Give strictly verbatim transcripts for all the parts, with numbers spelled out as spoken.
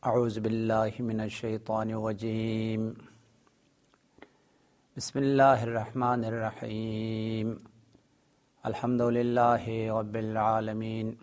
اعوذ باللہ من الشیطان الرجیم بسم اللہ الرحمن الرحیم الحمد للہ رب العالمین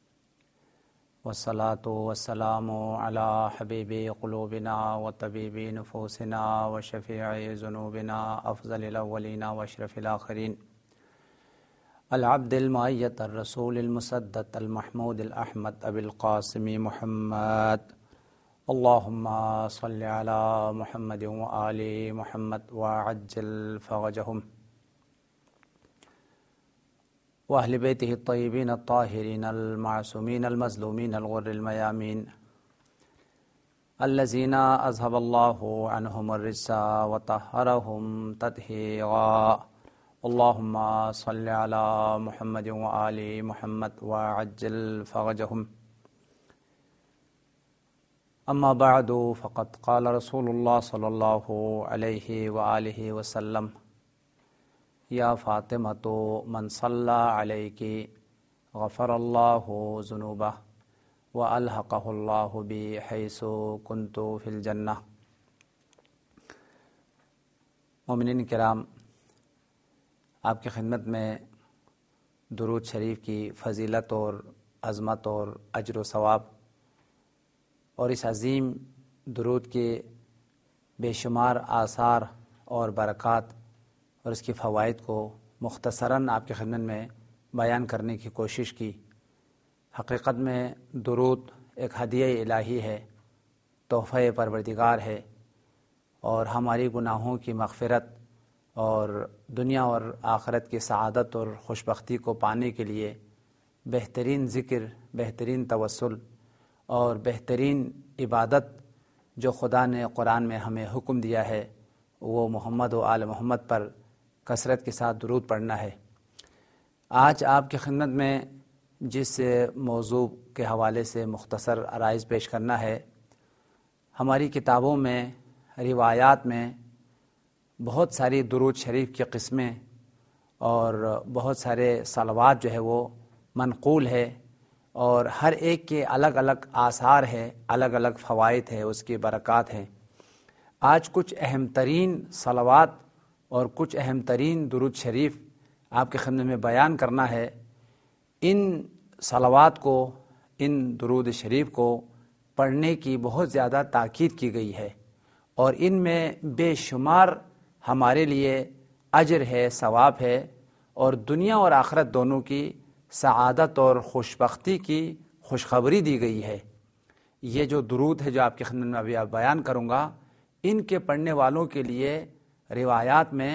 والصلاة والسلام علی حبیب قلوبنا وطبیب نفوسنا وشفیع ذنوبنا افضل الاولین واشرف الاخرین العبد المؤید الرسول المسدد المحمود الاحمد ابی القاسم محمد اللہم صل علی محمد وآل محمد وعجل فرجہم واہل بیتہ الطیبین الطاہرین المعصومین المظلومین الغر المیامین الذین اذہب اللہ عنہم الرجس وطہرہم تطہیرا اللہم صل علی محمد وآل محمد وعجل فرجہم اما بعد فقد قال رسول اللہ صلی اللہ علیہ وآلہ وسلم یا فاطمۃ من صلی علیک غفر اللہ ذنوبہ والحقہ اللہ بی حیث کنت فی الجنہ۔ مومنین کرام، آپ کی خدمت میں درود شریف کی فضیلت اور عظمت اور اجر و ثواب اور اس عظیم درود کے بے شمار آثار اور برکات اور اس کی فوائد کو مختصراً آپ کی خدمت میں بیان کرنے کی کوشش کی۔ حقیقت میں درود ایک ہدیہ الہی ہے، تحفہ پروردگار ہے، اور ہماری گناہوں کی مغفرت اور دنیا اور آخرت کی سعادت اور خوشبختی کو پانے کے لیے بہترین ذکر، بہترین توسل اور بہترین عبادت جو خدا نے قرآن میں ہمیں حکم دیا ہے وہ محمد و آل محمد پر کثرت کے ساتھ درود پڑھنا ہے۔ آج آپ کی خدمت میں جس موضوع کے حوالے سے مختصر عرائض پیش کرنا ہے، ہماری کتابوں میں، روایات میں بہت ساری درود شریف کی قسمیں اور بہت سارے صلوات جو ہے وہ منقول ہے، اور ہر ایک کے الگ الگ آثار ہے، الگ الگ فوائد ہے، اس کی برکات ہیں۔ آج کچھ اہم ترین صلوات اور کچھ اہم ترین درود شریف آپ کے خدمت میں بیان کرنا ہے۔ ان صلوات کو، ان درود شریف کو پڑھنے کی بہت زیادہ تاکید کی گئی ہے، اور ان میں بے شمار ہمارے لیے اجر ہے، ثواب ہے، اور دنیا اور آخرت دونوں کی سعادت اور خوشبختی کی خوشخبری دی گئی ہے۔ یہ جو درود ہے جو آپ کی خدمت میں ابھی آپ بیان کروں گا، ان کے پڑھنے والوں کے لیے روایات میں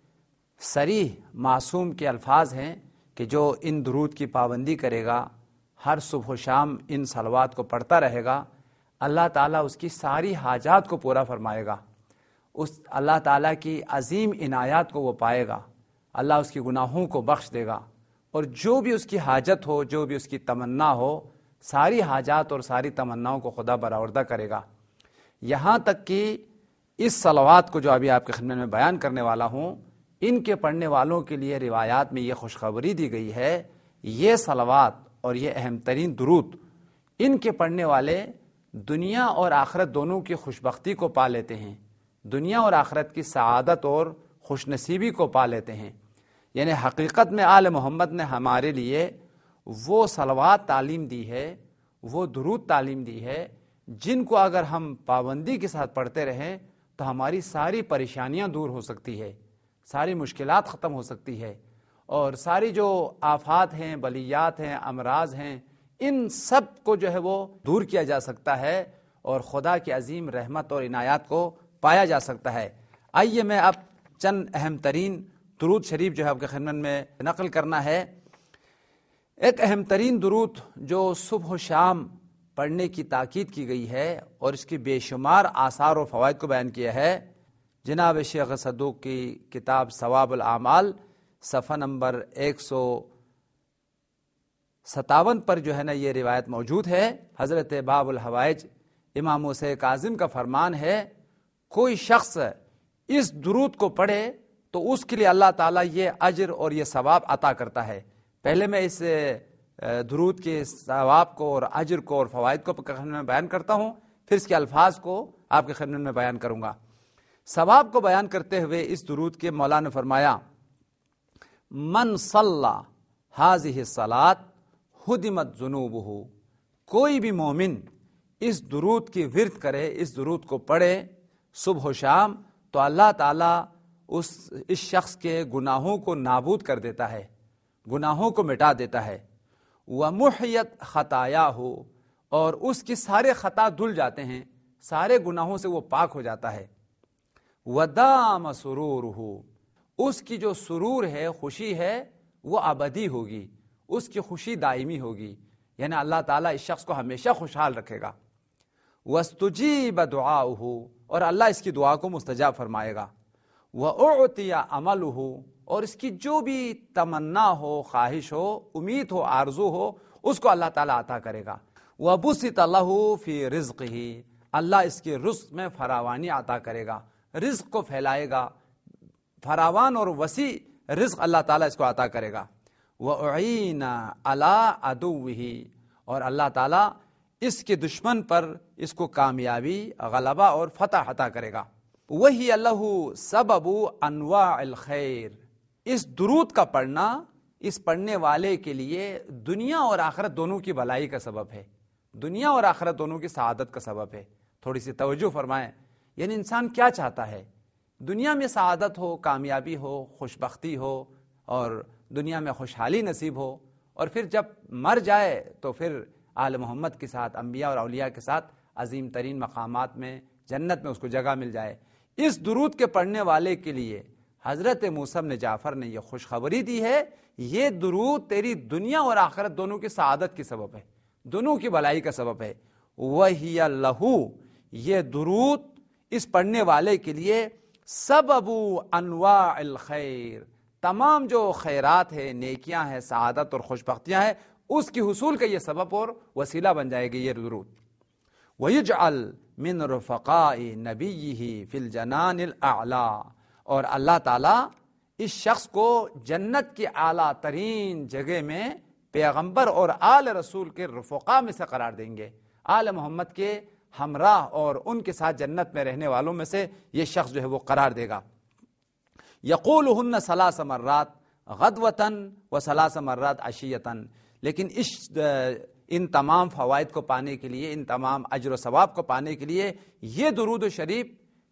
صریح معصوم کے الفاظ ہیں کہ جو ان درود کی پابندی کرے گا، ہر صبح و شام ان صلوات کو پڑھتا رہے گا، اللہ تعالیٰ اس کی ساری حاجات کو پورا فرمائے گا، اس اللہ تعالیٰ کی عظیم عنایات کو وہ پائے گا، اللہ اس کی گناہوں کو بخش دے گا، اور جو بھی اس کی حاجت ہو، جو بھی اس کی تمنا ہو، ساری حاجات اور ساری تمناؤں کو خدا برآوردہ کرے گا۔ یہاں تک کہ اس صلوات کو جو ابھی آپ کی خدمت میں بیان کرنے والا ہوں، ان کے پڑھنے والوں کے لیے روایات میں یہ خوشخبری دی گئی ہے، یہ صلوات اور یہ اہم ترین درود، ان کے پڑھنے والے دنیا اور آخرت دونوں کی خوشبختی کو پا لیتے ہیں، دنیا اور آخرت کی سعادت اور خوش نصیبی کو پا لیتے ہیں۔ یعنی حقیقت میں آل محمد نے ہمارے لیے وہ صلوات تعلیم دی ہے، وہ درود تعلیم دی ہے، جن کو اگر ہم پابندی کے ساتھ پڑھتے رہیں تو ہماری ساری پریشانیاں دور ہو سکتی ہے، ساری مشکلات ختم ہو سکتی ہے، اور ساری جو آفات ہیں، بلیات ہیں، امراض ہیں، ان سب کو جو ہے وہ دور کیا جا سکتا ہے، اور خدا کی عظیم رحمت اور عنایات کو پایا جا سکتا ہے۔ آئیے میں اب چند اہم ترین درود شریف جو ہے آپ کی خدمت میں نقل کرنا ہے۔ ایک اہم ترین درود جو صبح و شام پڑھنے کی تاکید کی گئی ہے اور اس کی بے شمار آثار و فوائد کو بیان کیا ہے، جناب شیخ صدوق کی کتاب ثواب الاعمال صفحہ نمبر ایک سو ستاون پر جو ہے نا یہ روایت موجود ہے۔ حضرت باب الحوائج امام موسیٰ کاظم کا فرمان ہے، کوئی شخص اس درود کو پڑھے تو اس کے لیے اللہ تعالیٰ یہ اجر اور یہ ثواب عطا کرتا ہے۔ پہلے میں اس درود کے ثواب کو اور اجر کو اور فوائد کو میں بیان کرتا ہوں، پھر اس کے الفاظ کو آپ کی خدمت میں بیان کروں گا۔ ثواب کو بیان کرتے ہوئے اس درود کے مولا نے فرمایا من صلی هذه الصلاۃ ہدمت ذنوبہ، کوئی بھی مومن اس درود کی ورد کرے، اس درود کو پڑھے صبح و شام، تو اللہ تعالیٰ اس اس شخص کے گناہوں کو نابود کر دیتا ہے، گناہوں کو مٹا دیتا ہے۔ وَمُحْيَتْ خَطَایَاهُ، اور اس کی سارے خطا دھل جاتے ہیں، سارے گناہوں سے وہ پاک ہو جاتا ہے۔ وَدَامَ سُرُورُهُ، اس کی جو سرور ہے، خوشی ہے، وہ ابدی ہوگی، اس کی خوشی دائمی ہوگی، یعنی اللہ تعالیٰ اس شخص کو ہمیشہ خوشحال رکھے گا۔ وَاسْتُجِیبَ دُعَاؤُهُ، اور اللہ اس کی دعا کو مستجاب فرمائے گا۔ وَأُعْطِیَ عَمَلُهُ، اور اس کی جو بھی تمنا ہو، خواہش ہو، امید ہو، آرزو ہو، اس کو اللہ تعالیٰ عطا کرے گا۔ وَبُسِطَ لَهُ فِي رِزْقِهِ، اللہ اس کے رزق میں فراوانی عطا کرے گا، رزق کو پھیلائے گا، فراوان اور وسیع رزق اللہ تعالیٰ اس کو عطا کرے گا۔ وَأُعِینَ عَلَىٰ عَدُوِّهِ، اور اللہ تعالیٰ اس کے دشمن پر اس کو کامیابی، غلبہ اور فتح عطا کرے گا۔ وہی اللہ سبب انواع الخیر، اس درود کا پڑھنا اس پڑھنے والے کے لیے دنیا اور آخرت دونوں کی بھلائی کا سبب ہے، دنیا اور آخرت دونوں کی سعادت کا سبب ہے۔ تھوڑی سی توجہ فرمائیں، یعنی انسان کیا چاہتا ہے؟ دنیا میں سعادت ہو، کامیابی ہو، خوشبختی ہو، اور دنیا میں خوشحالی نصیب ہو، اور پھر جب مر جائے تو پھر آل محمد کے ساتھ، انبیاء اور اولیاء کے ساتھ عظیم ترین مقامات میں، جنت میں اس کو جگہ مل جائے۔ اس درود کے پڑھنے والے کے لیے حضرت موسیٰ بن جعفر نے یہ خوشخبری دی ہے، یہ درود تیری دنیا اور آخرت دونوں کی سعادت کی سبب ہے، دونوں کی بھلائی کا سبب ہے۔ وَهِيَ لَهُ، یہ درود اس پڑھنے والے کے لیے سبب انواع الخیر، تمام جو خیرات ہے، نیکیاں ہیں، سعادت اور خوشبختیاں ہیں، اس کی حصول کا یہ سبب اور وسیلہ بن جائے گی یہ درود۔ وَيُجْعَلْ مِن رُفَقَاءِ نَبِيِّهِ فِي الْجَنَانِ الْأَعْلَى، اور اللہ تعالیٰ اس شخص کو جنت کی اعلیٰ ترین جگہ میں پیغمبر اور آل رسول کے رفقا میں سے قرار دیں گے، آل محمد کے ہمراہ اور ان کے ساتھ جنت میں رہنے والوں میں سے یہ شخص جو ہے وہ قرار دے گا۔ یقولہن ثلاث مرات غدوۃ و ثلاث مرات عشیۃ، لیکن اس ان تمام فوائد کو پانے کے لیے، ان تمام اجر و ثواب کو پانے کے لیے یہ درود شریف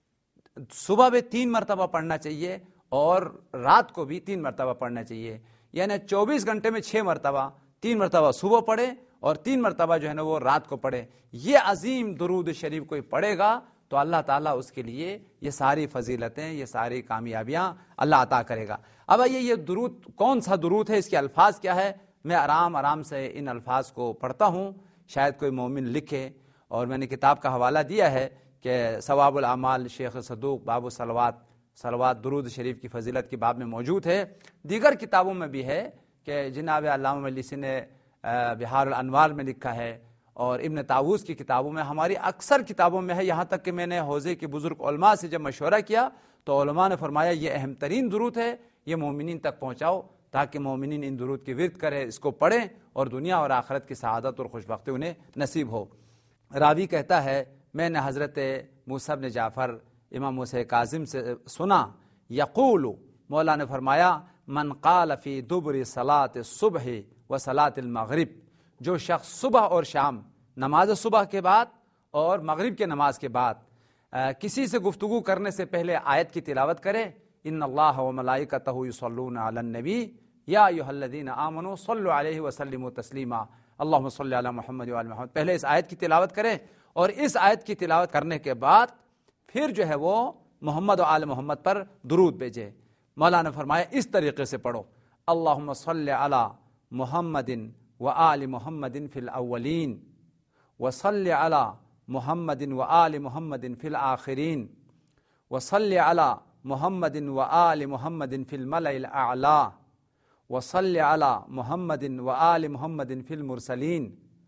صبح میں تین مرتبہ پڑھنا چاہیے اور رات کو بھی تین مرتبہ پڑھنا چاہیے، یعنی چوبیس گھنٹے میں چھ مرتبہ، تین مرتبہ صبح پڑھے اور تین مرتبہ جو ہے نا وہ رات کو پڑھے۔ یہ عظیم درود شریف کوئی پڑھے گا تو اللہ تعالیٰ اس کے لیے یہ ساری فضیلتیں، یہ ساری کامیابیاں اللہ عطا کرے گا۔ اب آئیے یہ درود کون سا درود ہے، اس کے الفاظ کیا ہے؟ میں آرام آرام سے ان الفاظ کو پڑھتا ہوں، شاید کوئی مومن لکھے، اور میں نے کتاب کا حوالہ دیا ہے کہ ثواب الاعمال شیخ صدوق باب الصلوات، صلوات درود شریف کی فضیلت کی باب میں موجود ہے، دیگر کتابوں میں بھی ہے کہ جناب علامہ مجلسی نے بہار الانوار میں لکھا ہے، اور ابن طاووس کی کتابوں میں، ہماری اکثر کتابوں میں ہے، یہاں تک کہ میں نے حوزے کے بزرگ علماء سے جب مشورہ کیا تو علماء نے فرمایا یہ اہم ترین درود ہے، یہ مومنین تک پہنچاؤ تاکہ مومنین ان درود کی ورد کریں، اس کو پڑھیں اور دنیا اور آخرت کی سعادت اور خوشبختی انہیں نصیب ہو۔ راوی کہتا ہے میں نے حضرت موسیٰ بن جعفر امام موسیٰ کاظم سے سنا، یقول، مولا نے فرمایا من قال فی دبر صلاۃ الصبح و صلاۃ المغرب، جو شخص صبح اور شام، نماز صبح کے بعد اور مغرب کے نماز کے بعد کسی سے گفتگو کرنے سے پہلے آیت کی تلاوت کرے، ان اللہ و ملائکتہ یصلون علی النبی یا ایھا الذین آمنوا صلوا علیہ وسلموا تسلیما اللہم صلی علی محمد و علی محمد، پہلے اس آیت کی تلاوت کرے اور اس آیت کی تلاوت کرنے کے بعد پھر جو ہے وہ محمد و آل محمد پر درود بھیجے۔ مولانا نے فرمایا اس طریقے سے پڑھو، اللہم صلی علی محمد و آل محمد فی الاولین وصلی علی محمد و آل محمد فی الآخرین وصلی علی محمد و آل محمد فی الملأ الاعلی وصلی علی محمد و آل محمد فی المرسلین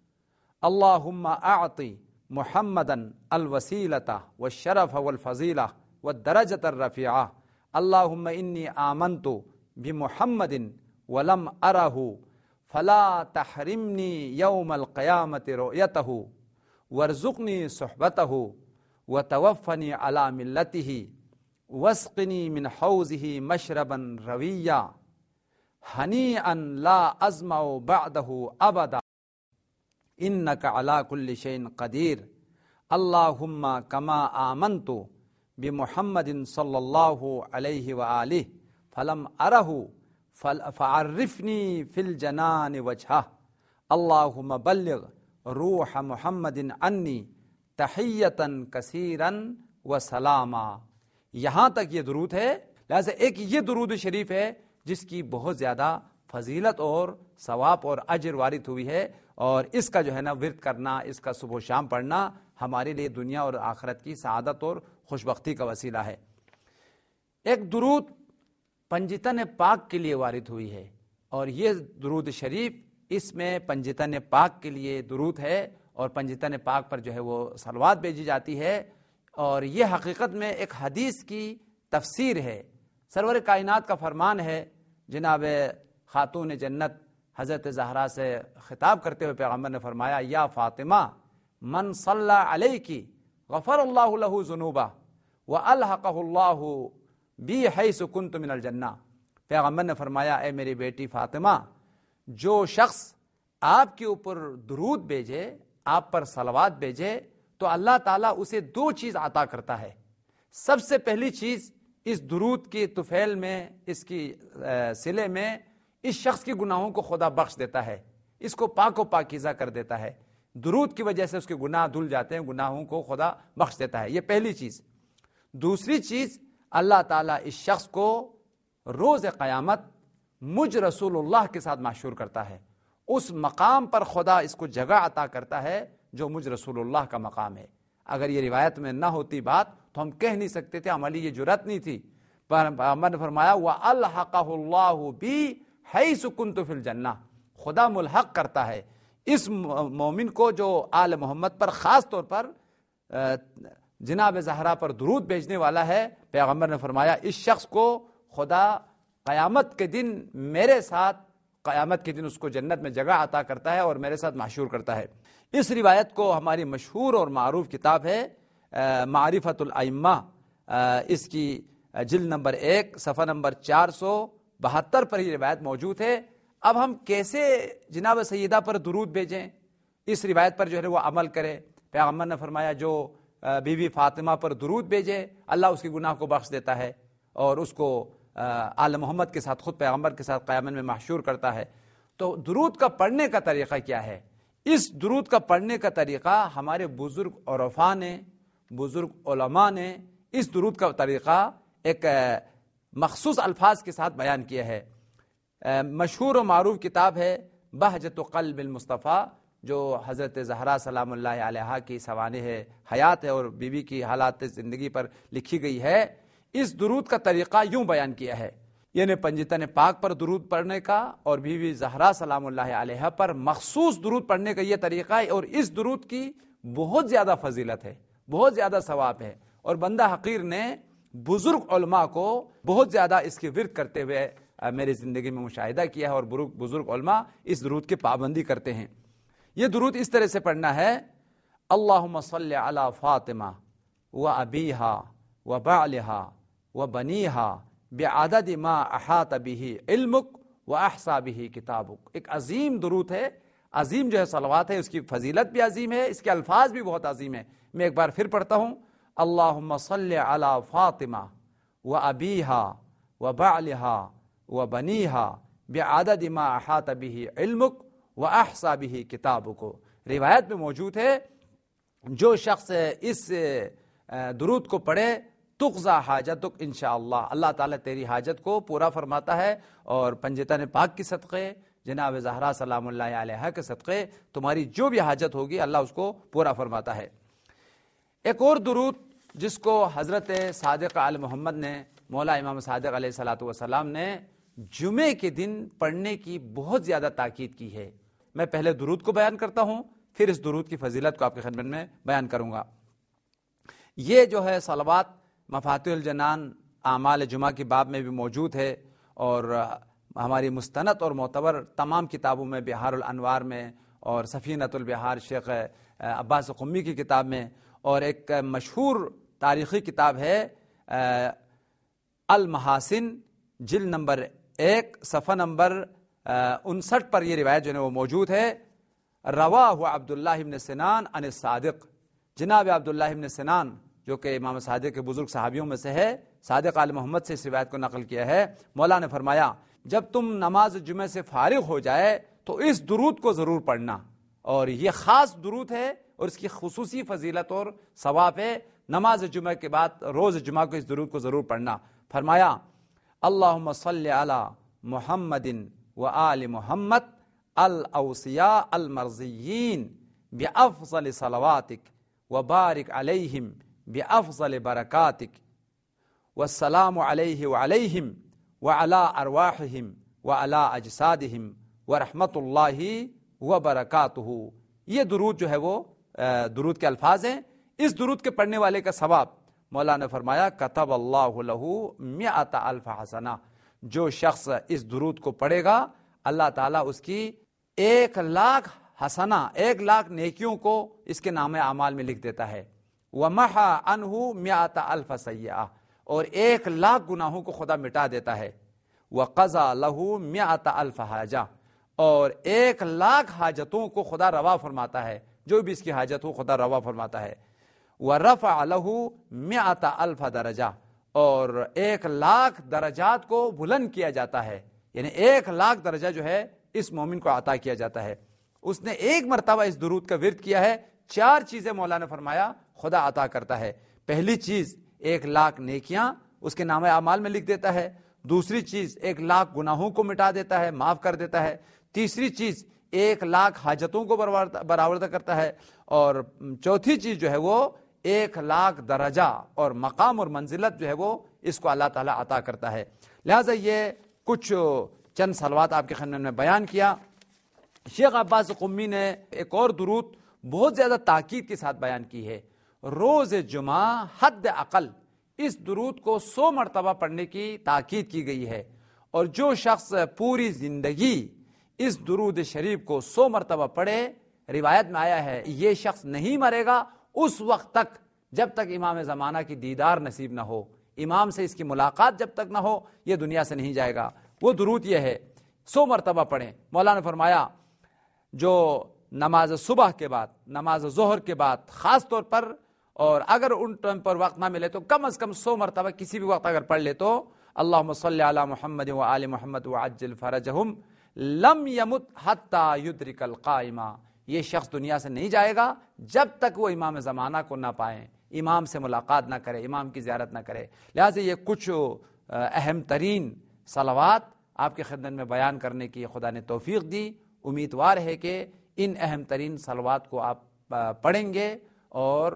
اللہم اعطی محمدا الوسیلۃ والشرف والفضیلہ والدرجۃ الرفیعہ اللہم انی آمنت بمحمد ولم ارہ فلا تحرمنی یوم القیامت رؤیتہ वरज़ुक़नी सुहबतहु व तवफ़नी अला मिल्लतिही वस्क़नी मिन हौज़िही मशरबन रविय्या हनीअन ला अज़मअ बअदहु अबदा इन्नका अला कुल्लि शैइन क़दीर अल्लाहुम्मा कमा आमन्तु बिमुहम्मदिन सल्लल्लाहु अलैहि व आलिहि फलम अरहु फ़अर्रिफ़नी फ़िल जनान वजहह अल्लाहुम्मा बल्लिग़ रूह मुहम्मदिन अन्नी तहियतन कसीरन व सलामा। यहाँ तक ये दुरूद है। लिहाजा एक ये दुरूद शरीफ है जिसकी बहुत ज़्यादा फजीलत और सवाब और अजर वारिद हुई है, और इसका जो है ना विर्द करना, इसका सुबह शाम पढ़ना हमारे लिए दुनिया और आखिरत की सआदत और खुशबख्ती का वसीला है। एक दुरूद पंजितन पाक के लिए वारिद हुई है, और ये दुरूद शरीफ इसमें पंजितन पाक के लिए दुरूद है, और पंजितन पाक पर जो है वो सलवात भेजी जाती है, और ये हकीकत में एक हदीस की तफसीर है। सरवर कायनात का फरमान है, जनाब खातून जन्नत हज़रत ज़हरा से खिताब करते हुए पैगम्बर ने फरमाया, या फ़ातिमा मन सल्ला अलैकी गफ़रल्लाहु लहू ज़ुनूबा व अलहक़हुल्लाहु बी हैसु कुन्तु मिनल जन्ना। पैगम्बर ने फरमाया, ए मेरी बेटी फ़ातिमा, जो शख्स आपके ऊपर दुरूद भेजे, आप पर सलवात भेजे, तो अल्लाह ताला उसे दो चीज़ अता करता है। सबसे पहली चीज़, इस दुरूद की तुफैल में, इसकी सिले में इस शख्स के गुनाहों को खुदा बख्श देता है, इसको पाक व पाकीज़ा कर देता है। दुरूद की वजह से उसके गुनाह धुल जाते हैं, गुनाहों को खुदा बख्श देता है। ये पहली चीज़। दूसरी चीज़, अल्लाह ताला इस शख्स को रोज़ क़यामत मुझ रसूलुल्लाह के साथ माशूर करता है। उस मकाम पर खुदा इसको जगह अता करता है जो मुझ रसूलुल्लाह का मकाम है। अगर ये रिवायत में ना होती बात तो हम कह नहीं सकते थे, हमारी ये जुरत नहीं थी। पर पैगम्बर ने फरमाया, व अलहक़हुल्लाहु बी हैसु कुन्तु फिल जन्ना। खुदा मुल्हक़ करता है इस मोमिन को जो आल मोहम्मद पर ख़ास तौर पर जनाब ज़हरा पर दुरूद भेजने वाला है। पैगम्बर ने फरमाया, इस शख्स को खुदा क़यामत के दिन मेरे साथ, क़यामत के दिन उसको जन्नत में जगह अता करता है और मेरे साथ माशूर करता है। इस रिवायत को हमारी मशहूर और मारूफ किताब है मारिफतुल अइम्मा, इसकी जिल्द नंबर एक सफ़ा नंबर चार सौ बहत्तर पर ही रिवायत मौजूद है। अब हम कैसे जनाब सैयदा पर दुरूद भेजें, इस रिवायत पर जो है वो अमल करें। पैगम्बर ने फरमाया, जो बीवी फातिमा पर दुरूद भेजे, अल्लाह उसके गुनाह को बख्श देता है और उसको आल मोहम्मद के साथ, खुद पैगम्बर के साथ क़यामत में महशूर करता है। तो दुरूद का पढ़ने का तरीक़ा क्या है? इस दुरूद का पढ़ने का तरीक़ा हमारे बुज़ुर्ग औरफा ने, बुज़ुर्ग उलमा ने इस दुरूद का तरीक़ा एक मखसूस अल्फाज के साथ बयान किया है। मशहूर और मारूफ किताब है बहजतु क़ल्बिल मुस्तफ़ा, जो हज़रत ज़हरा सलामुल्लाहि अलैहा की सवानिह हयात है और बीवी की हालात ज़िंदगी पर लिखी गई है। इस दुरूद का तरीक़ा यूँ बयान किया है, यानी पंजितन पाक पर दुरूद पढ़ने का और बीवी ज़हरा सलामुल्लाहि अलैहा पर मखसूस दुरूद पढ़ने का ये तरीक़ा है। और इस दुरूद की बहुत ज़्यादा फजीलत है, बहुत ज़्यादा सवाब है, और बंदा हक़ीर ने बुज़ुर्ग उलमा को बहुत ज़्यादा इसकी विर्द करते हुए मेरी ज़िंदगी में मुशाहिदा किया है, और बुज़ुर्ग उलमा इस दुरूद की पाबंदी करते हैं। ये दुरूद इस तरह से पढ़ना है, अल्लाहुम्मा सल्लि अला फ़ातिमा व अबीहा व बालिहा व बनीहा बिअदद मा अहात बिही इल्मुक व अहसा बिही किताबुक। एक अजीम दुरूद है, अजीम जो है सलवात है, उसकी फजीलत भी अजीम है, इसके अल्फाज भी बहुत अजीम है। मैं एक बार फिर पढ़ता हूँ, अल्लाहुम्मा सल्लि अला फ़ातिमा व अबीहा व बालिहा व बनीहा बिअदद मा अहात बिही इल्मुक व अहसा बिही किताबुक। रिवायत में मौजूद है, जो शख्स इस दुरूद को पढ़े तुक़ज़ा हाजतुक इंशाअल्लाह, अल्लाह ताला तेरी हाजत को पूरा फरमाता है, और पंजितन पाक की सदक़े, जनाब ज़हरा सलामुल्लाहि अलैहा के सदक़े तुम्हारी जो भी हाजत होगी अल्लाह उसको पूरा फरमाता है। एक और दुरूद जिसको हज़रत सादिक़ आल मोहम्मद ने, मौला इमाम सादिक़ अलैहिस्सलातु वस्सलाम ने जुमे के दिन पढ़ने की बहुत ज़्यादा ताकीद की है। मैं पहले दुरूद को बयान करता हूँ, फिर इस दुरूद की फजीलत को आपके खिदमत में बयान करूँगा। ये जो है सलवात मफातिहुल जनान आमाल जुमा की बाब में भी मौजूद है, और हमारी मुस्तनद और मोतबर तमाम किताबों में, बिहारुल अनवार में और सफ़ीनतुल बिहार शेख عباس قمی کی کتاب میں، اور ایک مشہور تاریخی کتاب ہے المحاسن، جلد نمبر ایک صفحہ نمبر انسٹھ پر یہ روایت جو ہے وہ موجود ہے۔ رواہ عبداللہ ابن سنان عن الصادق، جناب عبداللہ ابن سنان جو کہ امام صادق کے بزرگ صحابیوں میں سے ہے، صادق آل محمد سے اس روایت کو نقل کیا ہے۔ مولا نے فرمایا جب تم نماز جمعہ سے فارغ ہو جائے تو اس درود کو ضرور پڑھنا، اور یہ خاص درود ہے اور اس کی خصوصی فضیلت اور ثواب ہے۔ نماز جمعہ کے بعد روز جمعہ کو اس درود کو ضرور پڑھنا۔ فرمایا اللہم صلی علی محمد و آل محمد الاوصیاء المرضیین بافضل صلواتک وبارک علیہم بافضل برکاتک والسلام علیہ وعلیہم وعلی ارواحہم وعلی اجسادہم ورحمۃ اللہ وبرکاتہ۔ یہ درود جو ہے وہ درود کے الفاظ ہیں۔ اس درود کے پڑھنے والے کا ثواب مولا نے فرمایا کتب اللہ لہ مئۃ الف حسنہ، جو شخص اس درود کو پڑھے گا اللہ تعالیٰ اس کی ایک لاکھ حسنہ، ایک لاکھ نیکیوں کو اس کے نام اعمال میں لکھ دیتا ہے۔ ومحا عنہ مئۃ الف سیئہ، اور ایک لاکھ گناہوں کو خدا مٹا دیتا ہے۔ وقضى له مئۃ الف حاجہ، اور ایک لاکھ حاجتوں کو خدا روا فرماتا ہے، جو بھی اس کی حاجت ہو خدا روا فرماتا ہے۔ ورفع له مئۃ الف درجہ، اور ایک لاکھ درجات کو بلند کیا جاتا ہے، یعنی ایک لاکھ درجہ جو ہے اس مومن کو عطا کیا جاتا ہے۔ اس نے ایک مرتبہ اس درود کا ورد کیا ہے، چار چیزیں مولا نے فرمایا خدا عطا کرتا ہے۔ پہلی چیز ایک لاکھ نیکیاں اس کے نام اعمال میں لکھ دیتا ہے۔ دوسری چیز ایک لاکھ گناہوں کو مٹا دیتا ہے، معاف کر دیتا ہے۔ تیسری چیز ایک لاکھ حاجتوں کو برآورد کرتا ہے، اور چوتھی چیز جو ہے وہ ایک لاکھ درجہ اور مقام اور منزلت جو ہے وہ اس کو اللہ تعالیٰ عطا کرتا ہے۔ لہٰذا یہ کچھ چند صلوات آپ کے خدمت میں بیان کیا۔ شیخ عباس قمی نے ایک اور درود بہت زیادہ تاکید کے ساتھ بیان کی ہے۔ روز جمعہ حد اقل اس درود کو سو مرتبہ پڑھنے کی تاکید کی گئی ہے، اور جو شخص پوری زندگی اس درود شریف کو سو مرتبہ پڑھے، روایت میں آیا ہے یہ شخص نہیں مرے گا اس وقت تک جب تک امام زمانہ کی دیدار نصیب نہ ہو، امام سے اس کی ملاقات جب تک نہ ہو یہ دنیا سے نہیں جائے گا۔ وہ درود یہ ہے، سو مرتبہ پڑھیں۔ مولا نے فرمایا جو نماز صبح کے بعد، نماز ظہر کے بعد خاص طور پر، اور اگر ان ٹائم پر وقت نہ ملے تو کم از کم سو مرتبہ کسی بھی وقت اگر پڑھ لے تو اللہم صلی علی محمد و آل محمد وعجل فرجہم لم یمت حتی یدرک القائمہ، یہ شخص دنیا سے نہیں جائے گا جب تک وہ امام زمانہ کو نہ پائیں، امام سے ملاقات نہ کرے، امام کی زیارت نہ کرے۔ لہٰذا یہ کچھ اہم ترین صلوات آپ کی خدمت میں بیان کرنے کی خدا نے توفیق دی۔ امیدوار ہے کہ ان اہم ترین صلوات کو آپ پڑھیں گے اور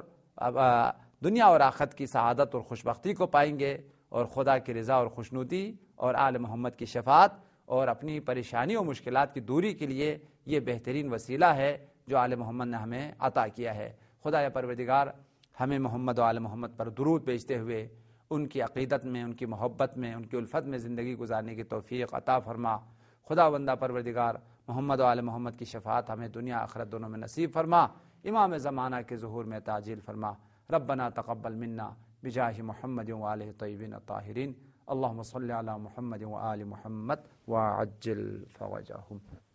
دنیا اور آخرت کی سعادت اور خوشبختی کو پائیں گے، اور خدا کی رضا اور خوشنودی اور آل محمد کی شفاعت اور اپنی پریشانیوں و مشکلات کی دوری کے لیے یہ بہترین وسیلہ ہے جو آل محمد نے ہمیں عطا کیا ہے۔ خدا یا پروردگار ہمیں محمد و آل محمد پر درود بھیجتے ہوئے ان کی عقیدت میں، ان کی محبت میں، ان کی الفت میں زندگی گزارنے کی توفیق عطا فرما۔ خدا بندہ پروردگار محمد و آل محمد کی شفاعت ہمیں دنیا آخرت دونوں میں نصیب فرما، امام زمانہ کے ظہور میں تعجیل فرما۔ ربنا تقبل منا بجاہ محمد و آلہ طیبین الطاہرین، اللہم صلی علی محمد و آل محمد وعجل فرجہم۔